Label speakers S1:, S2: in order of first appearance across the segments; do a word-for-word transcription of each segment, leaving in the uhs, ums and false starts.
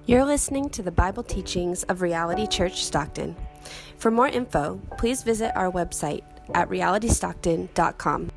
S1: You're listening to the Bible teachings of Reality Church Stockton. For more info, please visit our website at reality stockton dot com.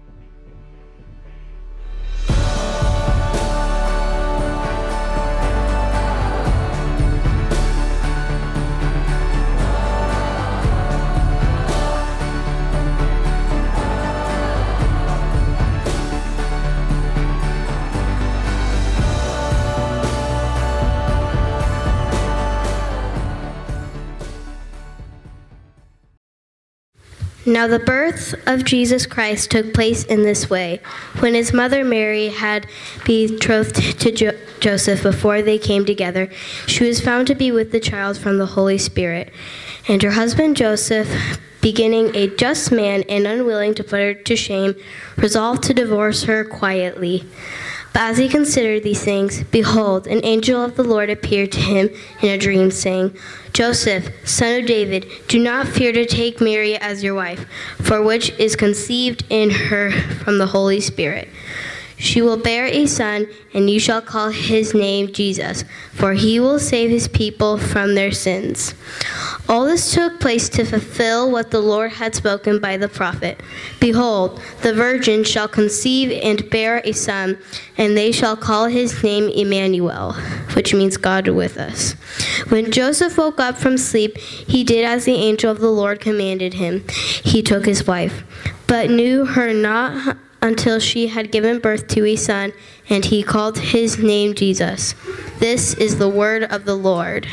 S2: Now the birth of Jesus Christ took place in this way. When his mother Mary had betrothed to jo- Joseph before they came together, she was found to be with the child from the Holy Spirit. And her husband Joseph, beginning a just man and unwilling to put her to shame, resolved to divorce her quietly. But as he considered these things, behold, an angel of the Lord appeared to him in a dream, saying, Joseph, son of David, do not fear to take Mary as your wife, for which is conceived in her from the Holy Spirit. She will bear a son, and you shall call his name Jesus, for he will save his people from their sins. All this took place to fulfill what the Lord had spoken by the prophet. Behold, the virgin shall conceive and bear a son, and they shall call his name Emmanuel, which means God with us. When Joseph woke up from sleep, he did as the angel of the Lord commanded him. He took his wife, but knew her not until she had given birth to a son, and he called his name Jesus. This is the word of the Lord.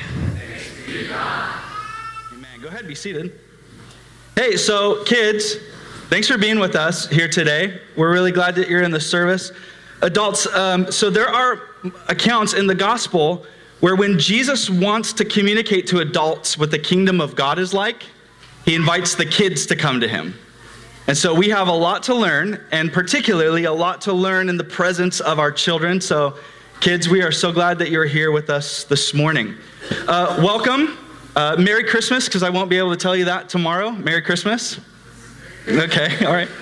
S3: Amen. Go ahead, be seated. Hey, so kids, thanks for being with us here today. We're really glad that you're in the service. Adults, um, so there are accounts in the gospel where when Jesus wants to communicate to adults what the kingdom of God is like, he invites the kids to come to him. And so we have a lot to learn, and particularly a lot to learn in the presence of our children. So kids, we are so glad that you're here with us this morning. Uh, welcome. Uh, Merry Christmas, because I won't be able to tell you that tomorrow. Merry Christmas. Okay, all right.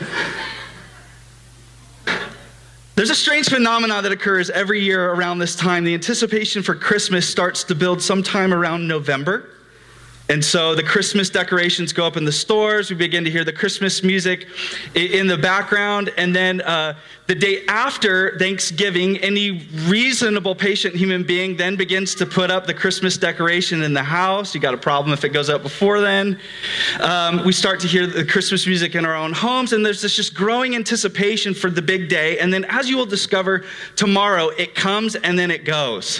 S3: There's a strange phenomenon that occurs every year around this time. The anticipation for Christmas starts to build sometime around November. And so the Christmas decorations go up in the stores. We begin to hear the Christmas music in the background. And then uh, the day after Thanksgiving, any reasonable, patient human being then begins to put up the Christmas decoration in the house. You got a problem if it goes up before then. Um, we start to hear the Christmas music in our own homes. And there's this just growing anticipation for the big day. And then as you will discover tomorrow, it comes and then it goes.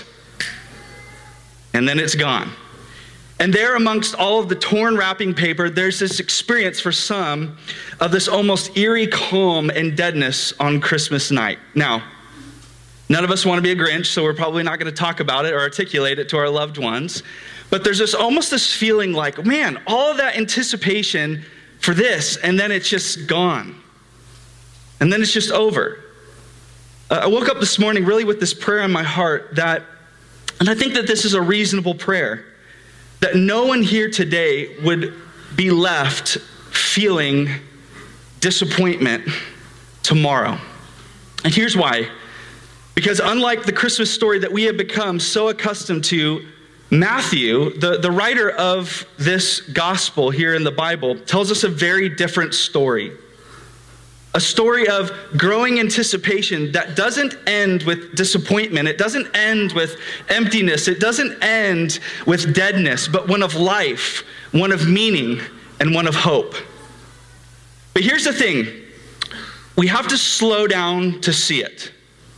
S3: And then it's gone. And there amongst all of the torn wrapping paper, there's this experience for some of this almost eerie calm and deadness on Christmas night. Now, none of us want to be a Grinch, so we're probably not going to talk about it or articulate it to our loved ones. But there's this almost this feeling like, man, all of that anticipation for this, and then it's just gone. And then it's just over. Uh, I woke up this morning really with this prayer in my heart that, and I think that this is a reasonable prayer, that no one here today would be left feeling disappointment tomorrow. And here's why. Because unlike the Christmas story that we have become so accustomed to, Matthew, the, the writer of this gospel here in the Bible, tells us a very different story. A story of growing anticipation that doesn't end with disappointment. It doesn't end with emptiness. It doesn't end with deadness, but one of life, one of meaning, and one of hope. But here's the thing. We have to slow down to see it.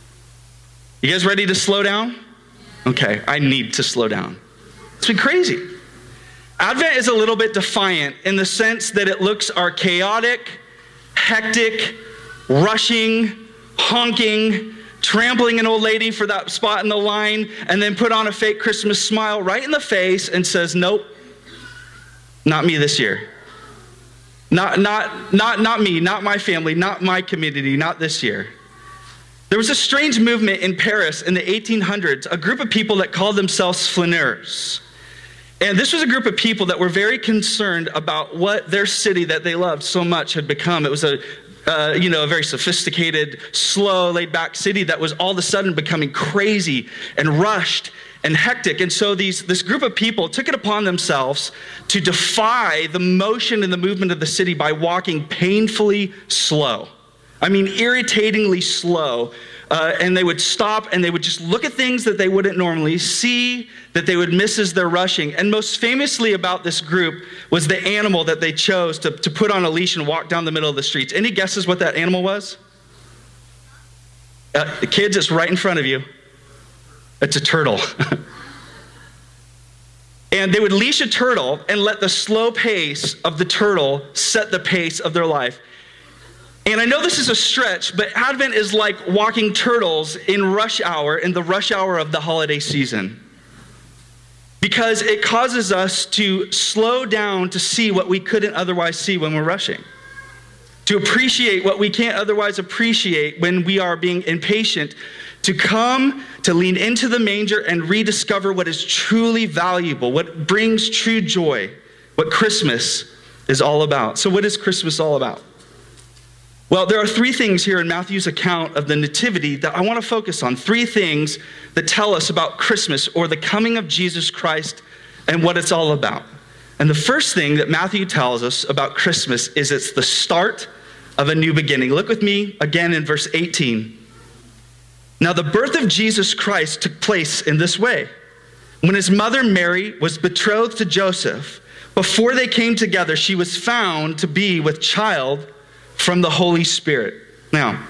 S3: You guys ready to slow down? Okay, I need to slow down. It's been crazy. Advent is a little bit defiant in the sense that it looks are chaotic, hectic, rushing, honking, trampling an old lady for that spot in the line, and then put on a fake Christmas smile right in the face and says, nope, not me this year. Not, not, not, not me, not my family, not my community, not this year. There was a strange movement in Paris in the eighteen hundreds, a group of people that called themselves flaneurs. And this was a group of people that were very concerned about what their city that they loved so much had become. It was a uh, you know, a very sophisticated, slow, laid-back city that was all of a sudden becoming crazy and rushed and hectic. And so these, this group of people took it upon themselves to defy the motion and the movement of the city by walking painfully slow. I mean, irritatingly slow. Uh, and they would stop and they would just look at things that they wouldn't normally see, that they would miss as they're rushing. And most famously about this group was the animal that they chose to, to put on a leash and walk down the middle of the streets. Any guesses what that animal was? Uh, the kids, it's right in front of you. It's a turtle. And they would leash a turtle and let the slow pace of the turtle set the pace of their life. And I know this is a stretch, but Advent is like walking turtles in rush hour, in the rush hour of the holiday season. Because it causes us to slow down to see what we couldn't otherwise see when we're rushing. To appreciate what we can't otherwise appreciate when we are being impatient. To come, to lean into the manger and rediscover what is truly valuable, what brings true joy, what Christmas is all about. So what is Christmas all about? Well, there are three things here in Matthew's account of the Nativity that I want to focus on. Three things that tell us about Christmas or the coming of Jesus Christ and what it's all about. And the first thing that Matthew tells us about Christmas is it's the start of a new beginning. Look with me again in verse eighteen. Now, the birth of Jesus Christ took place in this way. When his mother Mary was betrothed to Joseph, before they came together, she was found to be with child from the Holy Spirit. Now,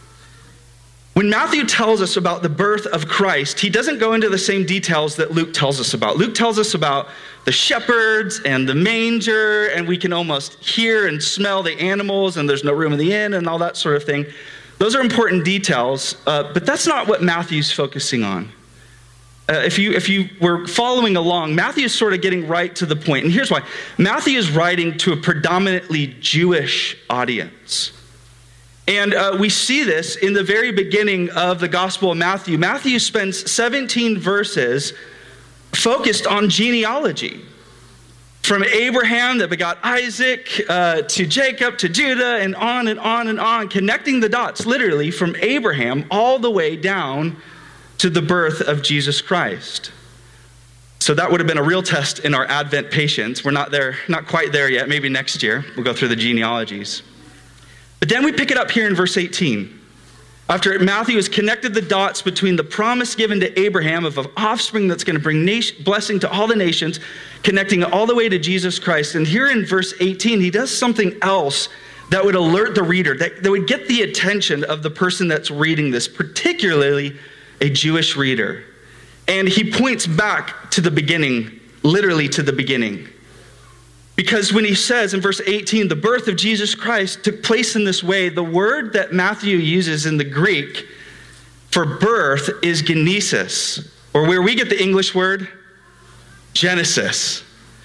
S3: when Matthew tells us about the birth of Christ, he doesn't go into the same details that Luke tells us about. Luke tells us about the shepherds and the manger, and we can almost hear and smell the animals, and there's no room in the inn, and all that sort of thing. Those are important details, uh, but that's not what Matthew's focusing on. Uh, if you if you were following along, Matthew is sort of getting right to the point. And here's why. Matthew is writing to a predominantly Jewish audience. And uh, we see this in the very beginning of the Gospel of Matthew. Matthew spends seventeen verses focused on genealogy. From Abraham that begot Isaac, uh, to Jacob, to Judah, and on and on and on, connecting the dots, literally, from Abraham all the way down to the birth of Jesus Christ. So that would have been a real test in our Advent patience. We're not there, not quite there yet. Maybe next year we'll go through the genealogies. But then we pick it up here in verse eighteen. After Matthew has connected the dots between the promise given to Abraham of an offspring that's going to bring nation, blessing to all the nations, connecting it all the way to Jesus Christ. And here in verse eighteen, he does something else that would alert the reader, that, that would get the attention of the person that's reading this, particularly a Jewish reader. And he points back to the beginning, literally to the beginning. Because when he says in verse eighteen, the birth of Jesus Christ took place in this way, the word that Matthew uses in the Greek for birth is genesis, or where we get the English word, Genesis.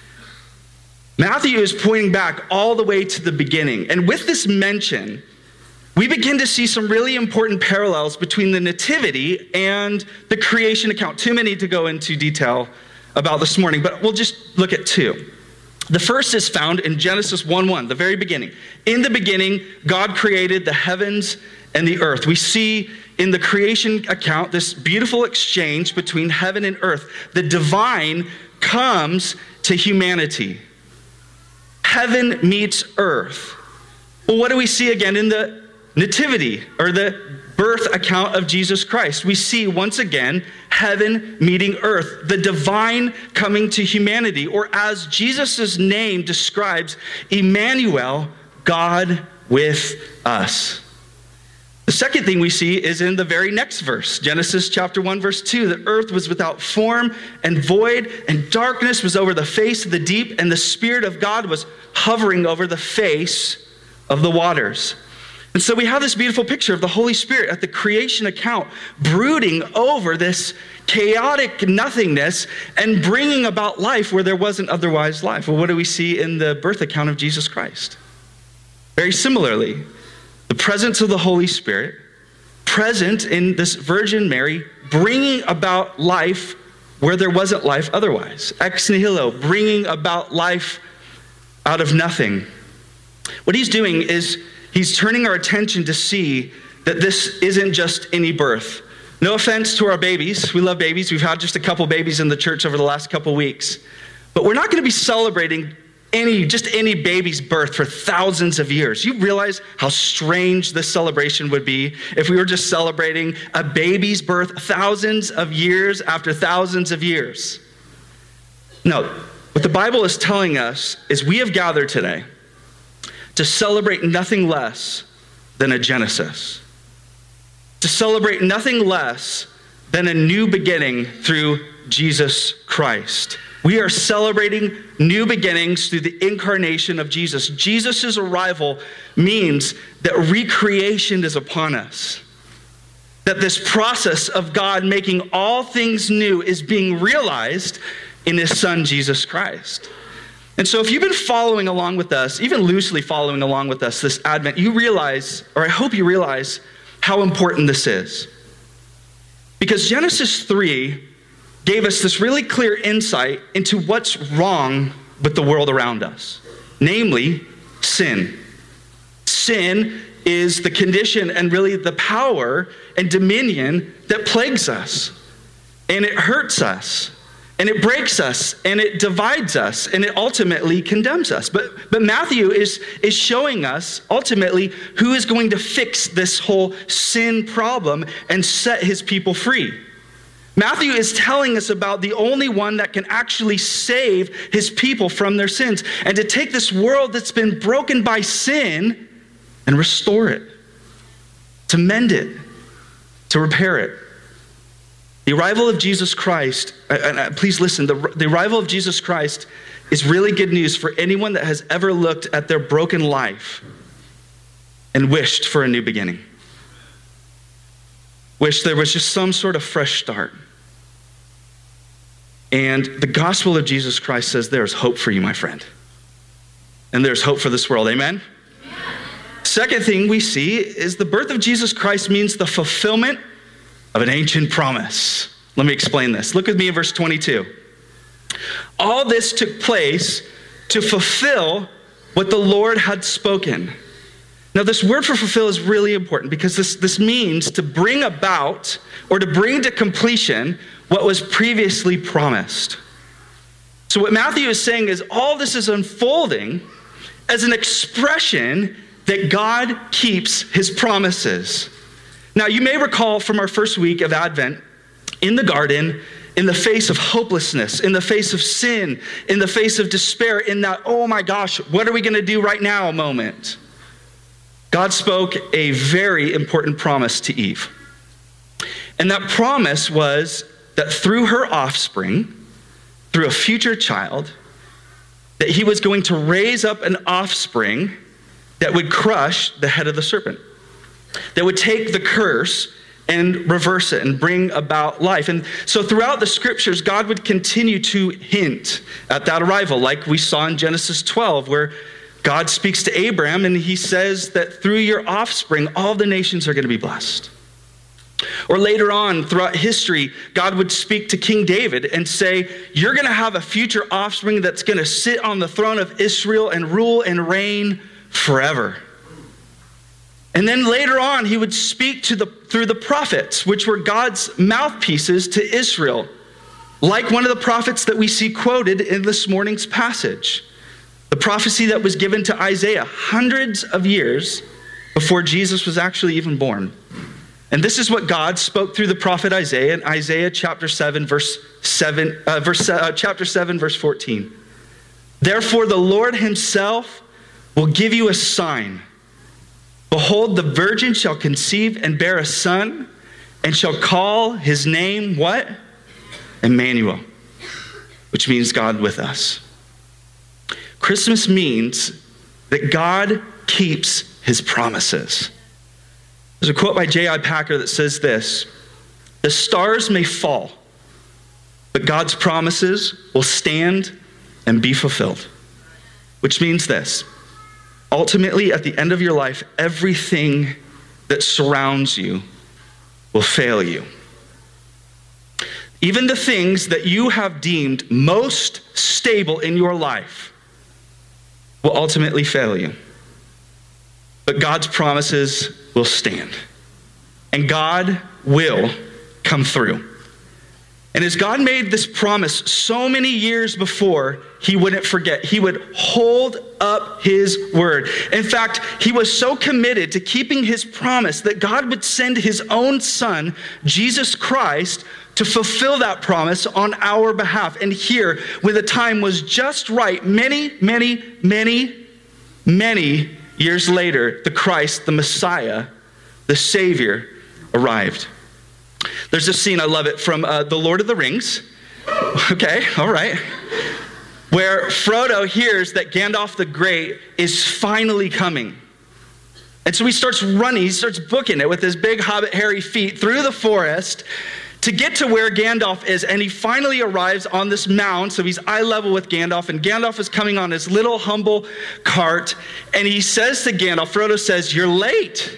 S3: Matthew is pointing back all the way to the beginning. And with this mention, we begin to see some really important parallels between the Nativity and the creation account. Too many to go into detail about this morning, but we'll just look at two. The first is found in Genesis one one, the very beginning. In the beginning, God created the heavens and the earth. We see in the creation account this beautiful exchange between heaven and earth. The divine comes to humanity. Heaven meets earth. Well, what do we see again in the nativity or the birth account of Jesus Christ? We see once again heaven meeting earth, the divine coming to humanity, or as Jesus' name describes, Emmanuel, God with us. The second thing we see is in the very next verse, Genesis chapter one, verse two. The earth was without form and void, and darkness was over the face of the deep, and the Spirit of God was hovering over the face of the waters. And so we have this beautiful picture of the Holy Spirit at the creation account, brooding over this chaotic nothingness and bringing about life where there wasn't otherwise life. Well, what do we see in the birth account of Jesus Christ? Very similarly, the presence of the Holy Spirit, present in this Virgin Mary, bringing about life where there wasn't life otherwise. Ex nihilo, bringing about life out of nothing. What he's doing is He's turning our attention to see that this isn't just any birth. No offense to our babies. We love babies. We've had just a couple babies in the church over the last couple weeks. But we're not going to be celebrating any, just any baby's birth for thousands of years. You realize how strange this celebration would be if we were just celebrating a baby's birth thousands of years after thousands of years. No, what the Bible is telling us is we have gathered today to celebrate nothing less than a Genesis. To celebrate nothing less than a new beginning through Jesus Christ. We are celebrating new beginnings through the incarnation of Jesus. Jesus' arrival means that recreation is upon us. That this process of God making all things new is being realized in his son, Jesus Christ. And so if you've been following along with us, even loosely following along with us this Advent, you realize, or I hope you realize, how important this is. Because Genesis three gave us this really clear insight into what's wrong with the world around us, namely sin. Sin is the condition and really the power and dominion that plagues us, and it hurts us, and it breaks us, and it divides us, and it ultimately condemns us. But, but Matthew is, is showing us ultimately who is going to fix this whole sin problem and set his people free. Matthew is telling us about the only one that can actually save his people from their sins and to take this world that's been broken by sin and restore it, to mend it, to repair it. The arrival of Jesus Christ, and please listen, the, the arrival of Jesus Christ is really good news for anyone that has ever looked at their broken life and wished for a new beginning. Wished there was just some sort of fresh start. And the gospel of Jesus Christ says there's hope for you, my friend. And there's hope for this world, amen? Yeah. Second thing we see is the birth of Jesus Christ means the fulfillment of an ancient promise. Let me explain this. Look with me in verse twenty-two. All this took place to fulfill what the Lord had spoken. Now, this word for fulfill is really important because this, this means to bring about or to bring to completion what was previously promised. So what Matthew is saying is all this is unfolding as an expression that God keeps his promises. Now, you may recall from our first week of Advent, in the garden, in the face of hopelessness, in the face of sin, in the face of despair, in that, oh my gosh, what are we going to do right now moment? God spoke a very important promise to Eve. And that promise was that through her offspring, through a future child, that he was going to raise up an offspring that would crush the head of the serpent, that would take the curse and reverse it and bring about life. And so throughout the scriptures, God would continue to hint at that arrival, like we saw in Genesis twelve, where God speaks to Abraham and he says that through your offspring, all the nations are going to be blessed. Or later on throughout history, God would speak to King David and say, you're going to have a future offspring that's going to sit on the throne of Israel and rule and reign forever. And then later on, he would speak to the through the prophets, which were God's mouthpieces to Israel, like one of the prophets that we see quoted in this morning's passage. The prophecy that was given to Isaiah hundreds of years before Jesus was actually even born. And this is what God spoke through the prophet Isaiah in Isaiah chapter seven, verse seven, uh, verse uh, chapter seven, verse fourteen. Therefore, the Lord himself will give you a sign. Behold, the virgin shall conceive and bear a son, and shall call his name what? Emmanuel, which means God with us. Christmas means that God keeps his promises. There's a quote by J I Packer that says this: the stars may fall, but God's promises will stand and be fulfilled. Which means this: ultimately, at the end of your life, everything that surrounds you will fail you. Even the things that you have deemed most stable in your life will ultimately fail you. but God's promises will stand. And God will come through. And as God made this promise so many years before, he wouldn't forget. He would hold up his word. In fact, he was so committed to keeping his promise that God would send his own son, Jesus Christ, to fulfill that promise on our behalf. And here, when the time was just right, many, many, many, many years later, the Christ, the Messiah, the Savior, arrived. There's this scene, I love it, from uh, The Lord of the Rings. Okay, all right. Where Frodo hears that Gandalf the Great is finally coming. And so he starts running, he starts booking it with his big hobbit hairy feet through the forest to get to where Gandalf is. And he finally arrives on this mound, so he's eye level with Gandalf, and Gandalf is coming on his little humble cart, and he says to Gandalf, Frodo says, "You're late."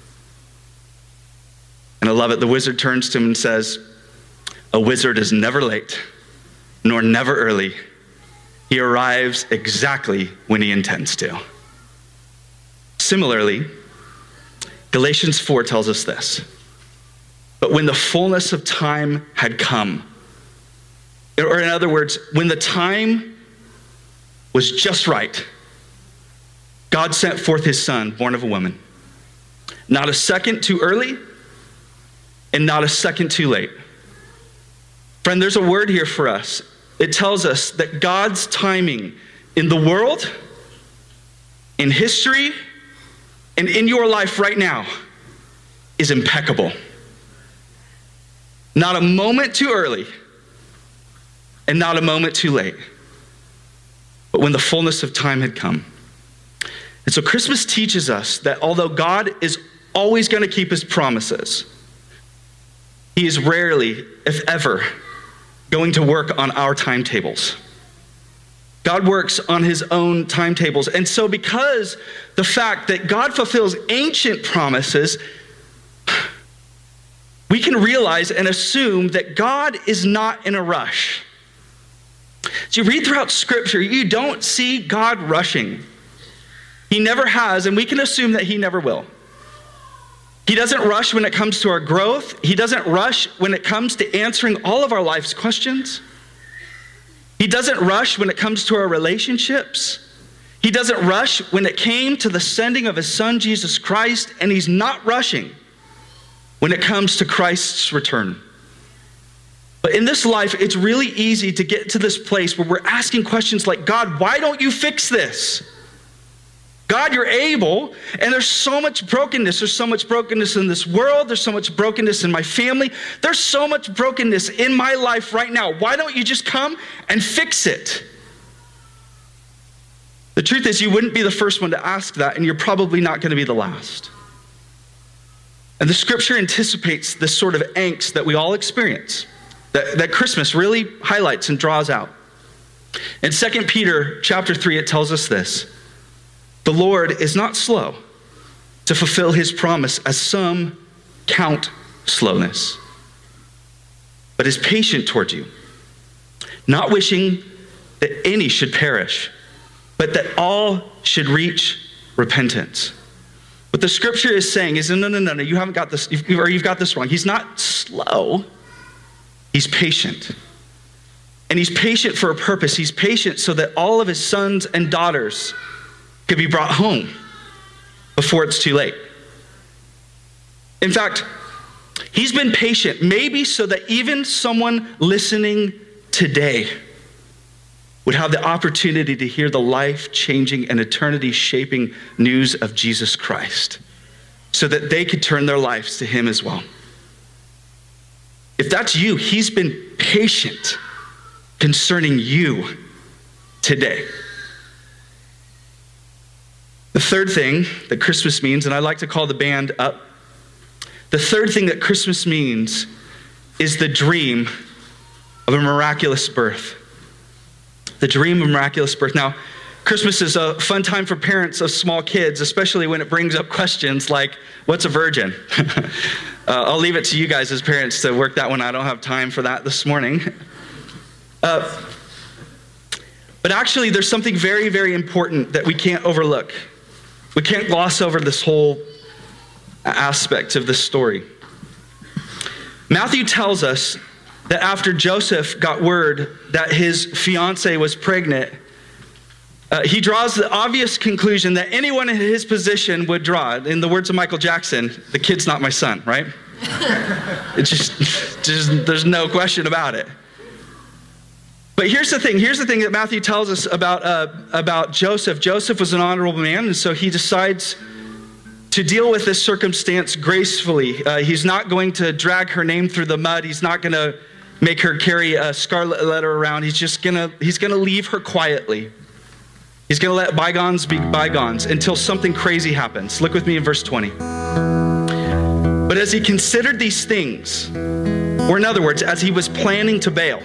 S3: And I love it, the wizard turns to him and says, "A wizard is never late, nor never early. He arrives exactly when he intends to." Similarly, Galatians four tells us this. But when the fullness of time had come, or in other words, when the time was just right, God sent forth his son, born of a woman. Not a second too early, and not a second too late. Friend, there's a word here for us. It tells us that God's timing in the world, in history, and in your life right now is impeccable. Not a moment too early, and not a moment too late. But when the fullness of time had come. And so Christmas teaches us that although God is always going to keep his promises, he is rarely, if ever, going to work on our timetables. God works on his own timetables. And so because the fact that God fulfills ancient promises, we can realize and assume that God is not in a rush. As you read throughout Scripture, you don't see God rushing. He never has, and we can assume that he never will. He doesn't rush when it comes to our growth. He doesn't rush when it comes to answering all of our life's questions. He doesn't rush when it comes to our relationships. He doesn't rush when it came to the sending of his son, Jesus Christ, and he's not rushing when it comes to Christ's return. But in this life, it's really easy to get to this place where we're asking questions like, God, why don't you fix this? God, you're able, and there's so much brokenness. There's so much brokenness in this world. There's so much brokenness in my family. There's so much brokenness in my life right now. Why don't you just come and fix it? The truth is, you wouldn't be the first one to ask that, and you're probably not going to be the last. And the scripture anticipates this sort of angst that we all experience, that, that Christmas really highlights and draws out. In Second Peter chapter three, it tells us this. The Lord is not slow to fulfill his promise, as some count slowness, but is patient toward you, not wishing that any should perish, but that all should reach repentance. What the scripture is saying is, no, no, no, no, you haven't got this, or you've got this wrong. He's not slow, he's patient. And he's patient for a purpose. He's patient so that all of his sons and daughters could be brought home before it's too late. In fact, he's been patient, maybe so that even someone listening today would have the opportunity to hear the life-changing and eternity-shaping news of Jesus Christ, so that they could turn their lives to him as well. If that's you, he's been patient concerning you today. The third thing that Christmas means, and I like to call the band up, the third thing that Christmas means is the dream of a miraculous birth. The dream of miraculous birth. Now, Christmas is a fun time for parents of small kids, especially when it brings up questions like, what's a virgin? uh, I'll leave it to you guys as parents to work that one out. I don't have time for that this morning. Uh, but actually, there's something very, very important that we can't overlook. we can't gloss over this whole aspect of this story. Matthew tells us that after Joseph got word that his fiancée was pregnant, uh, he draws the obvious conclusion that anyone in his position would draw. In the words of Michael Jackson, the kid's not my son, right? It's just, just, there's no question about it. But here's the thing. Here's the thing that Matthew tells us about, uh, about Joseph. Joseph was an honorable man, and so he decides to deal with this circumstance gracefully. Uh, he's not going to drag her name through the mud. He's not going to make her carry a scarlet letter around. He's just going to, he's going to leave her quietly. He's going to let bygones be bygones until something crazy happens. Look with me in verse twenty. But as he considered these things, or in other words, as he was planning to bail,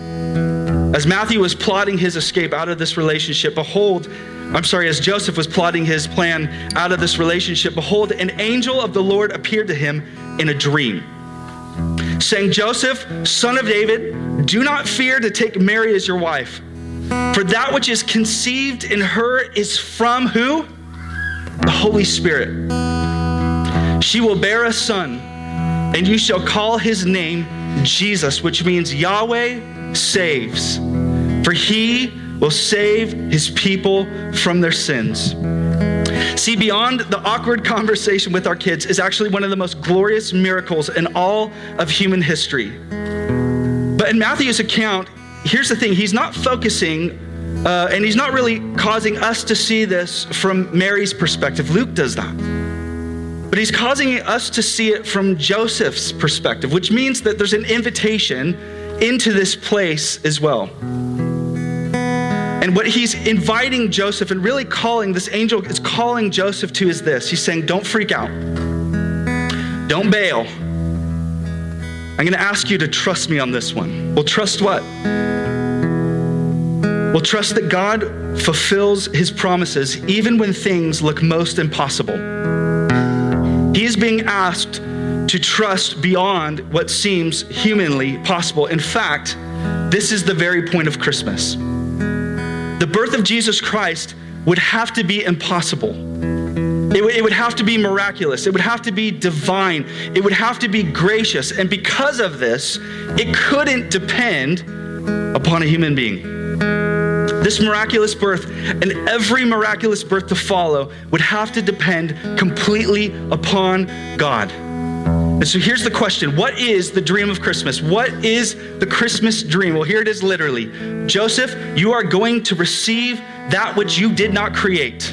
S3: as Matthew was plotting his escape out of this relationship, behold, I'm sorry, as Joseph was plotting his plan out of this relationship, behold, an angel of the Lord appeared to him in a dream, saying, Joseph, son of David, do not fear to take Mary as your wife, for that which is conceived in her is from who? The Holy Spirit. She will bear a son, and you shall call his name Jesus, which means Yahweh saves, for he will save his people from their sins. See, beyond the awkward conversation with our kids is actually one of the most glorious miracles in all of human history. But in Matthew's account, here's the thing, he's not focusing, uh, and he's not really causing us to see this from Mary's perspective. Luke does that. But he's causing us to see it from Joseph's perspective, which means that there's an invitation into this place as well. And what he's inviting Joseph and really calling, this angel is calling Joseph to is this. He's saying, don't freak out. Don't bail. I'm going to ask you to trust me on this one. Well, trust what? Well, trust that God fulfills his promises even when things look most impossible. He is being asked to trust beyond what seems humanly possible. In fact, this is the very point of Christmas. The birth of Jesus Christ would have to be impossible. It, w- it would have to be miraculous. It would have to be divine. It would have to be gracious. And because of this, it couldn't depend upon a human being. This miraculous birth and every miraculous birth to follow would have to depend completely upon God. And so here's the question. What is the dream of Christmas? What is the Christmas dream? Well, here it is literally. Joseph, you are going to receive that which you did not create.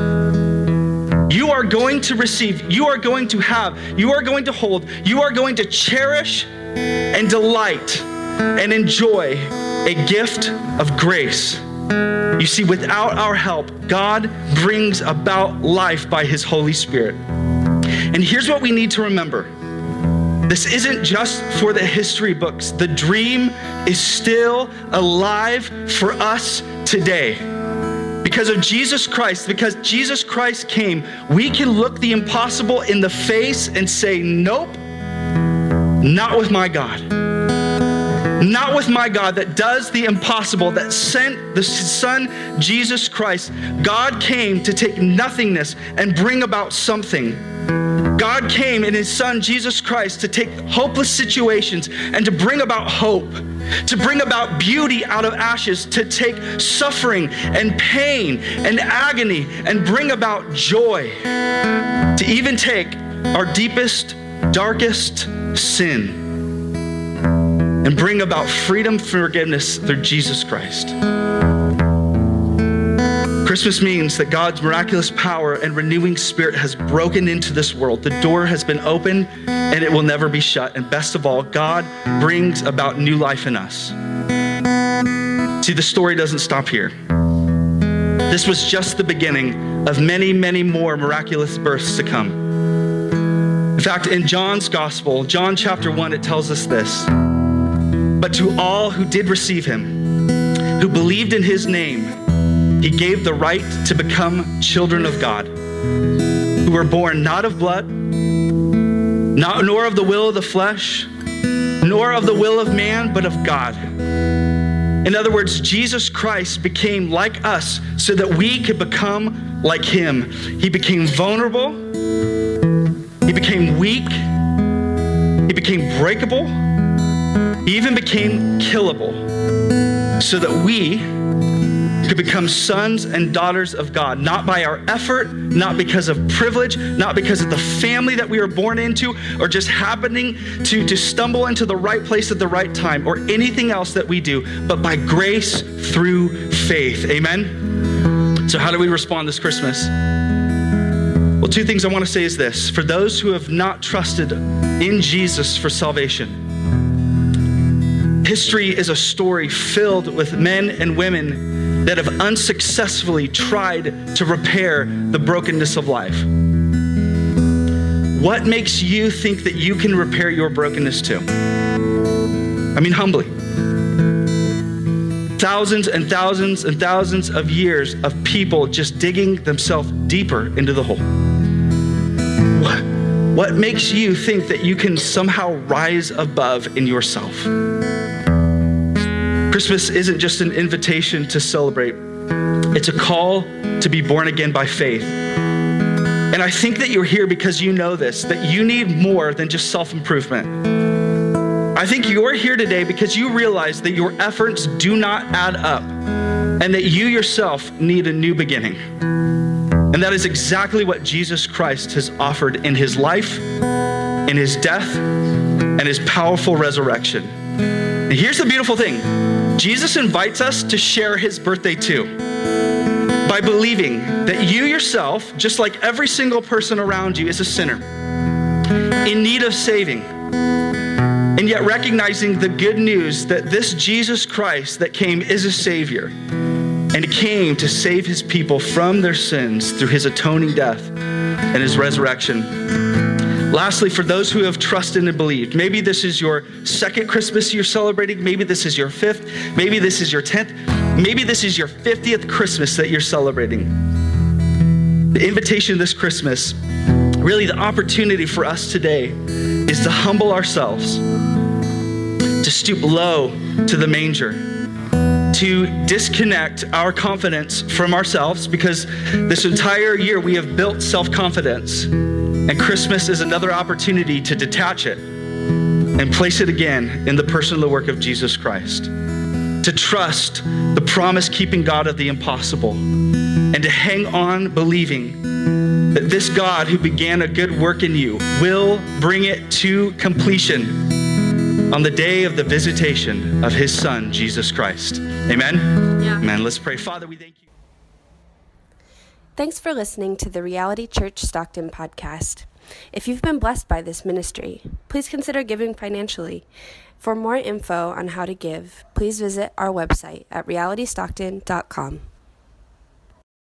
S3: You are going to receive, you are going to have, you are going to hold, you are going to cherish and delight and enjoy a gift of grace. You see, without our help, God brings about life by his Holy Spirit. And here's what we need to remember. This isn't just for the history books. The dream is still alive for us today. Because of Jesus Christ, because Jesus Christ came, we can look the impossible in the face and say, nope, not with my God. Not with my God that does the impossible, that sent the Son, Jesus Christ. God came to take nothingness and bring about something. God came in his Son, Jesus Christ, to take hopeless situations and to bring about hope, to bring about beauty out of ashes, to take suffering and pain and agony and bring about joy, to even take our deepest, darkest sin and bring about freedom, forgiveness through Jesus Christ. Christmas means that God's miraculous power and renewing spirit has broken into this world. The door has been opened and it will never be shut. And best of all, God brings about new life in us. See, the story doesn't stop here. This was just the beginning of many, many more miraculous births to come. In fact, in John's gospel, John chapter one, it tells us this. But to all who did receive him, who believed in his name, he gave the right to become children of God, who were born not of blood, not, nor of the will of the flesh, nor of the will of man, but of God. In other words, Jesus Christ became like us so that we could become like him. He became vulnerable. He became weak. He became breakable. He even became killable so that we could become sons and daughters of God, not by our effort, not because of privilege, not because of the family that we were born into, or just happening to, to stumble into the right place at the right time, or anything else that we do, but by grace through faith. Amen? So how do we respond this Christmas? Well, two things I want to say is this. For those who have not trusted in Jesus for salvation, history is a story filled with men and women that have unsuccessfully tried to repair the brokenness of life. What makes you think that you can repair your brokenness too? I mean, humbly. Thousands and thousands and thousands of years of people just digging themselves deeper into the hole. What, what makes you think that you can somehow rise above in yourself? Christmas isn't just an invitation to celebrate. It's a call to be born again by faith. And I think that you're here because you know this, that you need more than just self-improvement. I think you're here today because you realize that your efforts do not add up and that you yourself need a new beginning. And that is exactly what Jesus Christ has offered in his life, in his death, and his powerful resurrection. And here's the beautiful thing. Jesus invites us to share his birthday too, by believing that you yourself, just like every single person around you, is a sinner in need of saving. And yet recognizing the good news that this Jesus Christ that came is a Savior and came to save his people from their sins through his atoning death and his resurrection. Lastly, for those who have trusted and believed, maybe this is your second Christmas you're celebrating, maybe this is your fifth, maybe this is your tenth, maybe this is your fiftieth Christmas that you're celebrating. The invitation this Christmas, really the opportunity for us today, is to humble ourselves, to stoop low to the manger, to disconnect our confidence from ourselves, because this entire year we have built self-confidence. And Christmas is another opportunity to detach it and place it again in the person and the work of Jesus Christ. To trust the promise-keeping God of the impossible and to hang on believing that this God who began a good work in you will bring it to completion on the day of the visitation of his Son, Jesus Christ. Amen?
S1: Yeah.
S3: Amen. Let's pray. Father, we thank you.
S1: Thanks for listening to the Reality Church Stockton podcast. If you've been blessed by this ministry, please consider giving financially. For more info on how to give, please visit our website at reality stockton dot com.